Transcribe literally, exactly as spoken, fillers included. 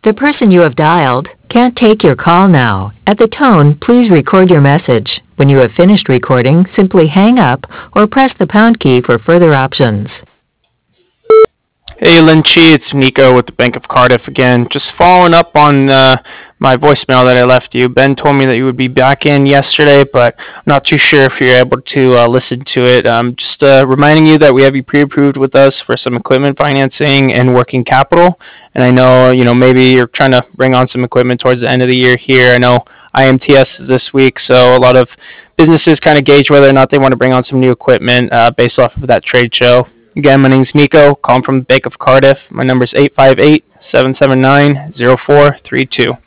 The person you have dialed can't take your call now. At the tone, please record your message. When you have finished recording, simply hang up or press the pound key for further options. Hey Lin Chi, it's Nico with the Bank of Cardiff again. Just following up on uh, my voicemail that I left you. Ben told me that you would be back in yesterday, but I'm not too sure if you're able to uh, listen to it. Um, just uh, reminding you that we have you pre-approved with us for some equipment financing and working capital. And I know, you know, maybe you're trying to bring on some equipment towards the end of the year here. I know I M T S is this week, so a lot of businesses kind of gauge whether or not they want to bring on some new equipment uh, based off of that trade show. Again, my name's Nico, calling from the Bank of Cardiff. My number is eight five eight, seven seven nine, zero four three two.